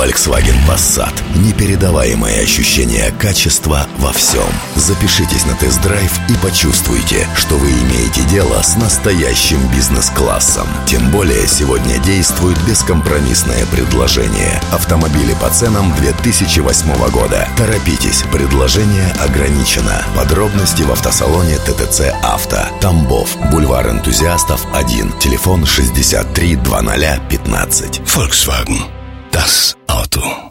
Volkswagen Passat. Непередаваемое ощущение качества во всем. Запишитесь на тест-драйв и почувствуйте, что вы имеете дело с настоящим бизнес-классом. Тем более сегодня действует бескомпромиссное предложение. Автомобили по ценам 2008 года. Торопитесь, предложение ограничено. Подробности в автосалоне ТТЦ Авто. Тамбов, бульвар Энтузиастов 1. Телефон 63 00 15. Volkswagen. Das Auto.